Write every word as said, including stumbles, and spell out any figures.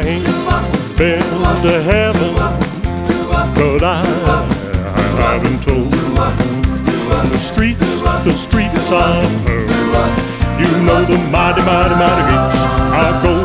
ain't been to heaven, but I, I've been told the streets, the streets I've heard. You know the mighty, mighty, mighty gates I go